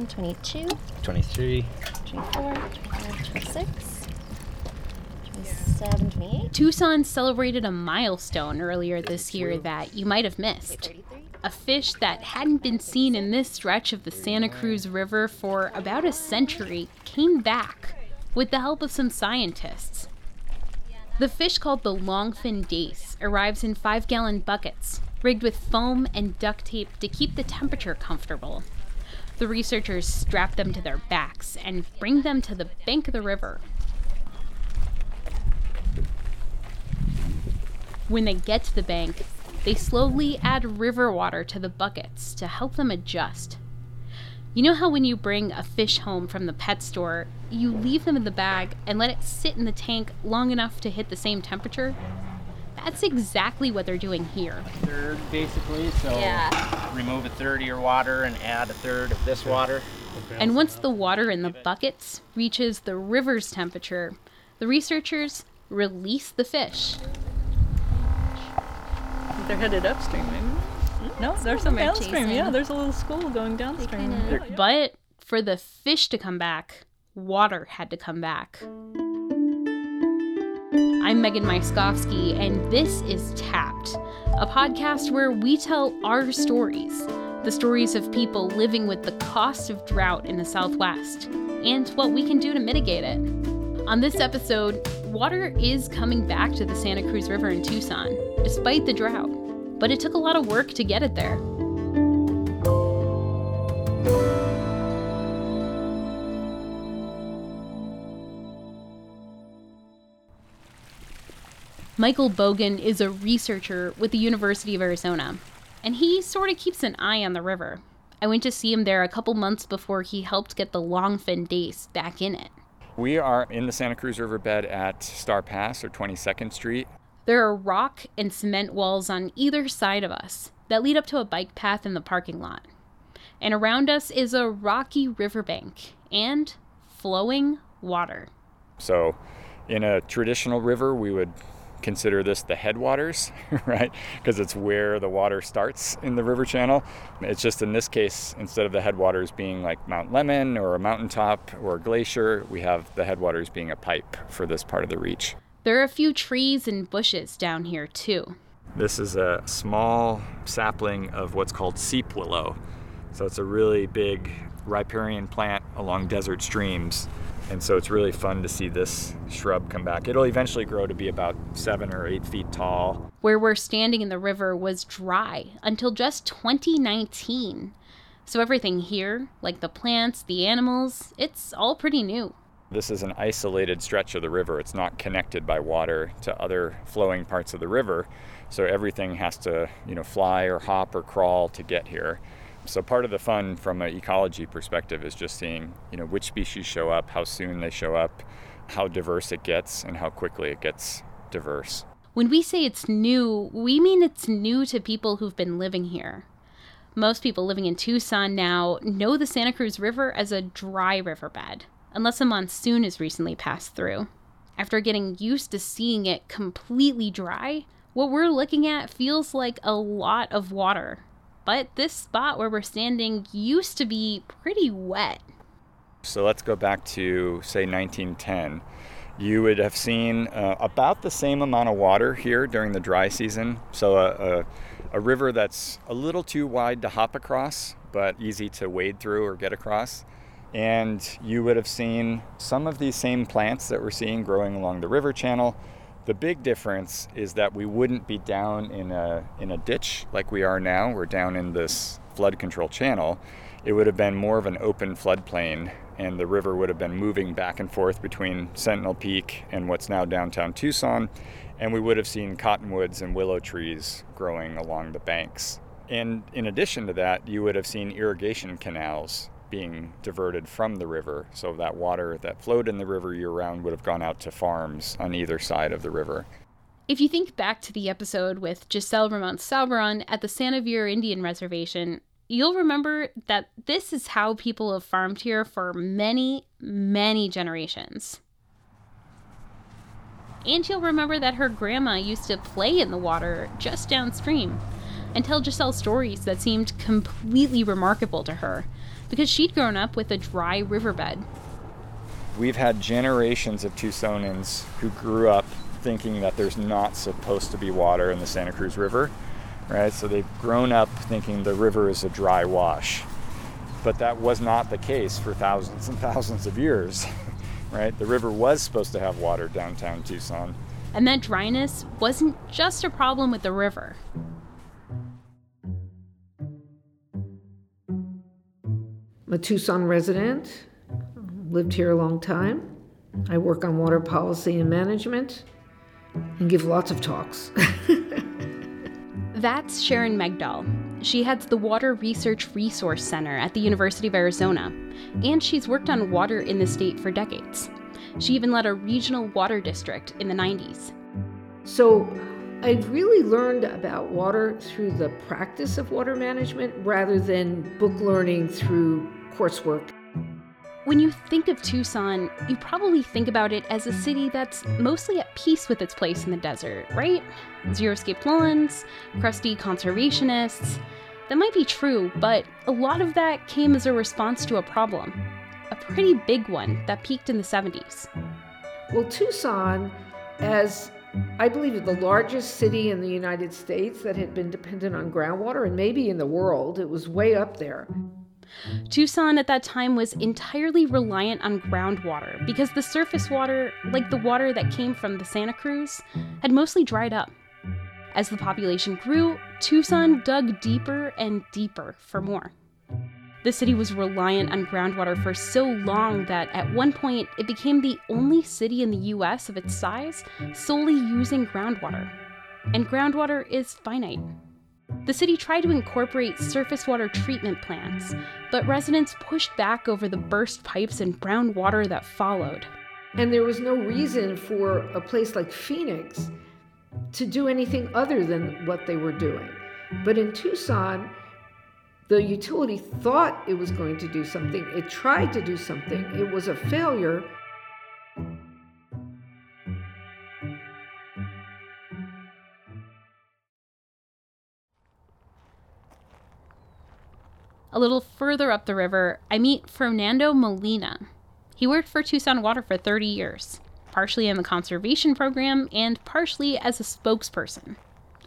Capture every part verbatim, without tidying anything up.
twenty-one, twenty-two, twenty-three, twenty-four, twenty-five, twenty-six, twenty-seven, twenty-eight. Tucson celebrated a milestone earlier this year that you might have missed. A fish that hadn't been seen in this stretch of the Santa Cruz River for about a century came back with the help of some scientists. The fish called the longfin dace arrives in five-gallon buckets, rigged with foam and duct tape to keep the temperature comfortable. The researchers strap them to their backs and bring them to the bank of the river. When they get to the bank, they slowly add river water to the buckets to help them adjust. You know how when you bring a fish home from the pet store, you leave them in the bag and let it sit in the tank long enough to hit the same temperature? That's exactly what they're doing here. A third, basically, so Yeah. remove a third of your water and add a third of this water. And once the water in the buckets reaches the river's temperature, the researchers release the fish. They're headed upstream, maybe? No, there's some they're downstream. chasing. Yeah, there's a little school going downstream. kinda- They're- But for the fish to come back, water had to come back. I'm Megan Myskowski, and this is Tapped, a podcast where we tell our stories, the stories of people living with the cost of drought in the Southwest, and what we can do to mitigate it. On this episode, water is coming back to the Santa Cruz River in Tucson, despite the drought, but it took a lot of work to get it there. Michael Bogan is a researcher with the University of Arizona, and he sort of keeps an eye on the river. I went to see him there a couple months before he helped get the longfin dace back in it. We are in the Santa Cruz Riverbed at Star Pass, or twenty-second Street. There are rock and cement walls on either side of us that lead up to a bike path in the parking lot. And around us is a rocky riverbank and flowing water. So in a traditional river, we would consider this the headwaters, right? Because it's where the water starts in the river channel. It's just in this case, instead of the headwaters being like Mount Lemmon or a mountaintop or a glacier, we have the headwaters being a pipe for this part of the reach. There are a few trees and bushes down here too. This is a small sapling of what's called seep willow. So it's a really big riparian plant along desert streams. And so it's really fun to see this shrub come back. It'll eventually grow to be about seven or eight feet tall. Where we're standing in the river was dry until just twenty nineteen. So everything here, like the plants, the animals, it's all pretty new. This is an isolated stretch of the river. It's not connected by water to other flowing parts of the river. So everything has to, you know, fly or hop or crawl to get here. So part of the fun from an ecology perspective is just seeing, you know, which species show up, how soon they show up, how diverse it gets, and how quickly it gets diverse. When we say it's new, we mean it's new to people who've been living here. Most people living in Tucson now know the Santa Cruz River as a dry riverbed, unless a monsoon has recently passed through. After getting used to seeing it completely dry, what we're looking at feels like a lot of water. But this spot where we're standing used to be pretty wet. So let's go back to, say, nineteen ten. You would have seen uh, about the same amount of water here during the dry season. So a, a, a river that's a little too wide to hop across, but easy to wade through or get across. And you would have seen some of these same plants that we're seeing growing along the river channel. The big difference is that we wouldn't be down in a in a ditch like we are now. We're down in this flood control channel. It would have been more of an open floodplain, and the river would have been moving back and forth between Sentinel Peak and what's now downtown Tucson, and we would have seen cottonwoods and willow trees growing along the banks. And in addition to that, you would have seen irrigation canals being diverted from the river, so that water that flowed in the river year-round would have gone out to farms on either side of the river. If you think back to the episode with Giselle Ramon-Salbaron at the Santa Vera Indian Reservation, you'll remember that this is how people have farmed here for many, many generations. And you'll remember that her grandma used to play in the water just downstream. and tell Giselle stories that seemed completely remarkable to her, because she'd grown up with a dry riverbed. We've had generations of Tucsonans who grew up thinking that there's not supposed to be water in the Santa Cruz River, right? So they've grown up thinking the river is a dry wash. But that was not the case for thousands and thousands of years, right? The river was supposed to have water downtown Tucson. And that dryness wasn't just a problem with the river. I'm a Tucson resident, lived here a long time. I work on water policy and management and give lots of talks. That's Sharon Megdal. She heads the Water Research Resource Center at the University of Arizona, and she's worked on water in the state for decades. She even led a regional water district in the nineties. So I really learned about water through the practice of water management rather than book learning through coursework. When you think of Tucson, you probably think about it as a city that's mostly at peace with its place in the desert, right? Xeriscape lawns, crusty conservationists. That might be true, but a lot of that came as a response to a problem. A pretty big one that peaked in the seventies. Well, Tucson, as I believe the largest city in the United States that had been dependent on groundwater, and maybe in the world, it was way up there. Tucson at that time was entirely reliant on groundwater because the surface water, like the water that came from the Santa Cruz, had mostly dried up. As the population grew, Tucson dug deeper and deeper for more. The city was reliant on groundwater for so long that at one point it became the only city in the U S of its size solely using groundwater. And groundwater is finite. The city tried to incorporate surface water treatment plants, but residents pushed back over the burst pipes and brown water that followed. And there was no reason for a place like Phoenix to do anything other than what they were doing. But in Tucson, the utility thought it was going to do something. It tried to do something. It was a failure. A little further up the river, I meet Fernando Molina. He worked for Tucson Water for thirty years, partially in the conservation program and partially as a spokesperson.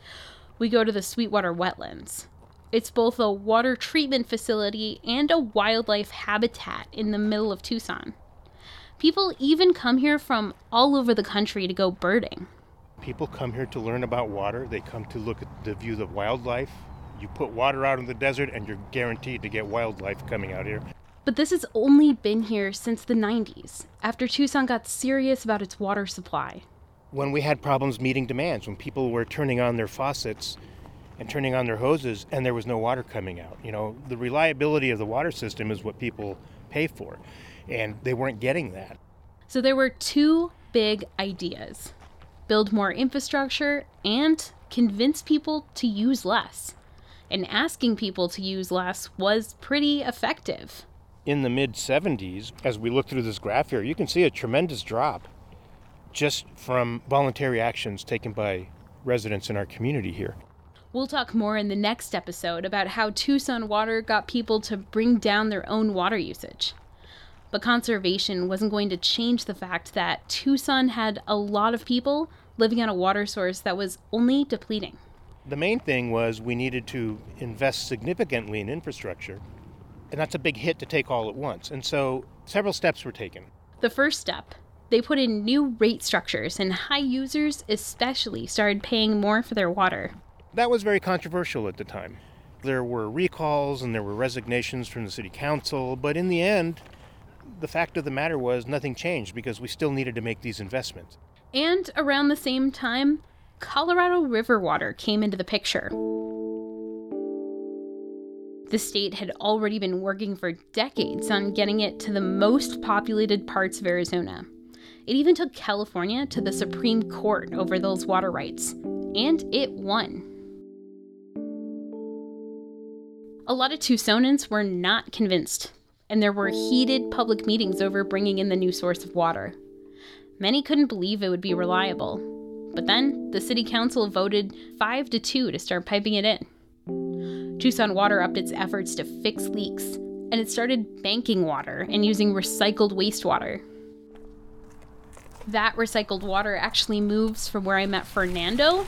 We go to the Sweetwater Wetlands. It's both a water treatment facility and a wildlife habitat in the middle of Tucson. People even come here from all over the country to go birding. People come here to learn about water. They come to look at the view of wildlife. You put water out in the desert and you're guaranteed to get wildlife coming out here. But this has only been here since the nineties, after Tucson got serious about its water supply. When we had problems meeting demands, when people were turning on their faucets and turning on their hoses and there was no water coming out. You know, the reliability of the water system is what people pay for, and they weren't getting that. So there were two big ideas: build more infrastructure and convince people to use less. And asking people to use less was pretty effective. In the mid seventies, as we look through this graph here, you can see a tremendous drop just from voluntary actions taken by residents in our community here. We'll talk more in the next episode about how Tucson Water got people to bring down their own water usage. But conservation wasn't going to change the fact that Tucson had a lot of people living on a water source that was only depleting. The main thing was we needed to invest significantly in infrastructure, and that's a big hit to take all at once. And so several steps were taken. The first step, they put in new rate structures, and high users especially started paying more for their water. That was very controversial at the time. There were recalls and there were resignations from the city council, but in the end, the fact of the matter was nothing changed because we still needed to make these investments. And around the same time, Colorado River water came into the picture. The state had already been working for decades on getting it to the most populated parts of Arizona. It even took California to the Supreme Court over those water rights, and it won. A lot of Tucsonans were not convinced, and there were heated public meetings over bringing in the new source of water. Many couldn't believe it would be reliable. But then, the city council voted five to two to start piping it in. Tucson Water upped its efforts to fix leaks, and it started banking water and using recycled wastewater. That recycled water actually moves from where I met Fernando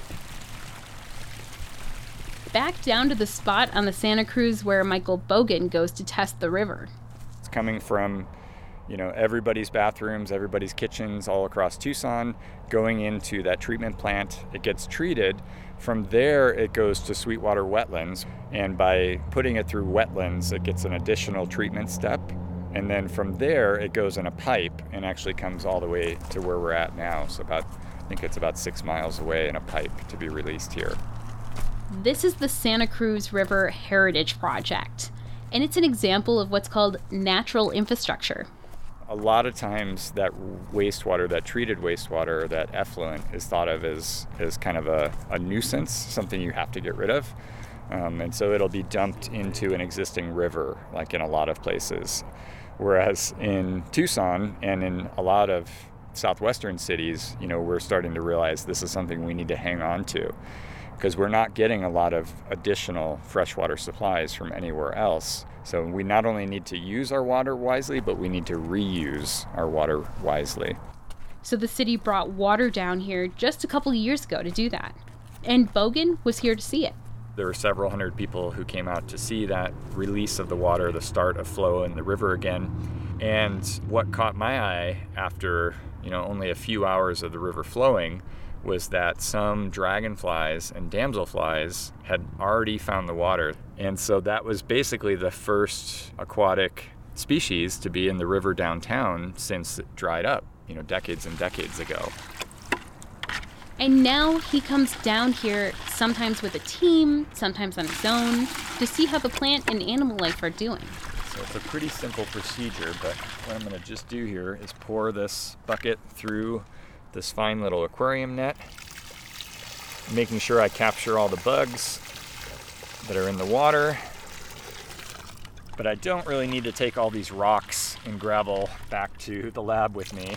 back down to the spot on the Santa Cruz where Michael Bogan goes to test the river. It's coming from, you know, everybody's bathrooms, everybody's kitchens all across Tucson, going into that treatment plant. It gets treated. From there, it goes to Sweetwater Wetlands, and by putting it through wetlands, it gets an additional treatment step. And then from there, it goes in a pipe and actually comes all the way to where we're at now. So about, I think it's about six miles away in a pipe to be released here. This is the Santa Cruz River Heritage Project, and it's an example of what's called natural infrastructure. A lot of times that wastewater, that treated wastewater, that effluent is thought of as, as kind of a, a nuisance, something you have to get rid of. Um, and so it'll be dumped into an existing river, like in a lot of places. Whereas in Tucson and in a lot of southwestern cities, you know, we're starting to realize this is something we need to hang on to, because we're not getting a lot of additional freshwater supplies from anywhere else. So we not only need to use our water wisely, but we need to reuse our water wisely. So the city brought water down here just a couple of years ago to do that. And Bogan was here to see it. There were several hundred people who came out to see that release of the water, the start of flow in the river again. And what caught my eye after, you know, only a few hours of the river flowing was that some dragonflies and damselflies had already found the water. And so that was basically the first aquatic species to be in the river downtown since it dried up, you know, decades and decades ago. And now he comes down here, sometimes with a team, sometimes on his own, to see how the plant and animal life are doing. So it's a pretty simple procedure, but what I'm going to just do here is pour this bucket through this fine little aquarium net, making sure I capture all the bugs that are in the water. But I don't really need to take all these rocks and gravel back to the lab with me.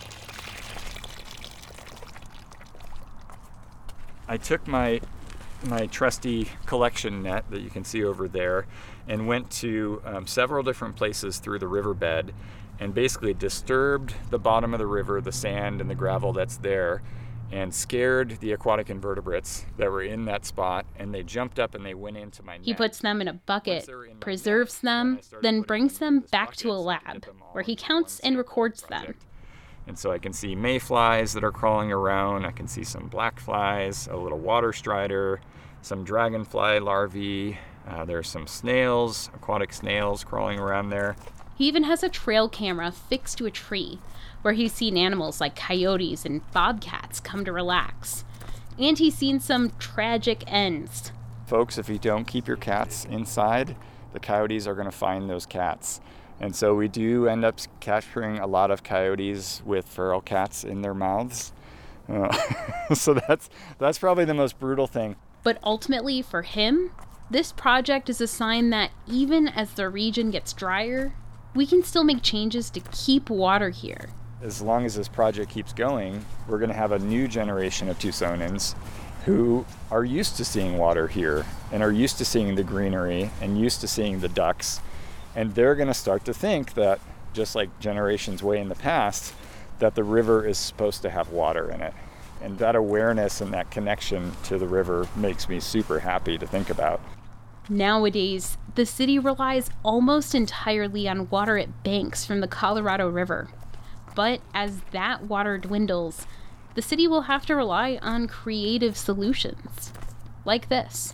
I took my my trusty collection net that you can see over there and went to um, several different places through the riverbed and basically disturbed the bottom of the river, the sand and the gravel that's there, and scared the aquatic invertebrates that were in that spot, and they jumped up and they went into my net. He puts them in a bucket, preserves them, then brings them back to a lab where he counts and records them. And so I can see mayflies that are crawling around, I can see some black flies, a little water strider, some dragonfly larvae, uh, there's some snails, aquatic snails crawling around there. He even has a trail camera fixed to a tree where he's seen animals like coyotes and bobcats come to relax. And he's seen some tragic ends. Folks, if you don't keep your cats inside, the coyotes are going to find those cats. And so we do end up capturing a lot of coyotes with feral cats in their mouths. Uh, so that's that's probably the most brutal thing. But ultimately for him, this project is a sign that even as the region gets drier, we can still make changes to keep water here. As long as this project keeps going, we're going to have a new generation of Tucsonans who are used to seeing water here and are used to seeing the greenery and used to seeing the ducks. And they're going to start to think that, just like generations way in the past, that the river is supposed to have water in it. And that awareness and that connection to the river makes me super happy to think about. Nowadays, the city relies almost entirely on water it banks from the Colorado River. But as that water dwindles, the city will have to rely on creative solutions, like this.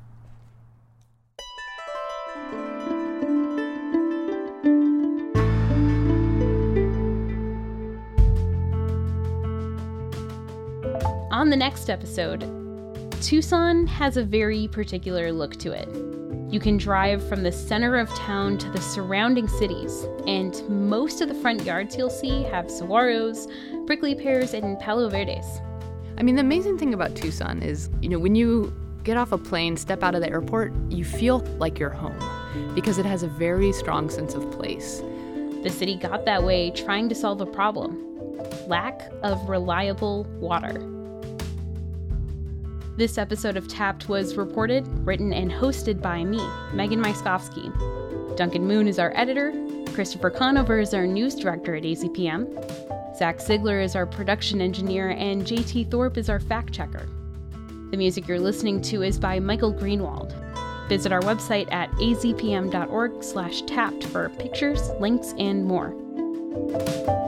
On the next episode, Tucson has a very particular look to it. You can drive from the center of town to the surrounding cities, and most of the front yards you'll see have saguaros, prickly pears, and palo verdes. I mean, the amazing thing about Tucson is, you know, when you get off a plane, step out of the airport, you feel like you're home because it has a very strong sense of place. The city got that way trying to solve a problem: lack of reliable water. This episode of Tapped was reported, written, and hosted by me, Megan Myskowski. Duncan Moon is our editor, Christopher Conover is our news director at A Z P M, Zach Ziegler is our production engineer, and J T Thorpe is our fact checker. The music you're listening to is by Michael Greenwald. Visit our website at a z p m dot org slash tapped for pictures, links, and more.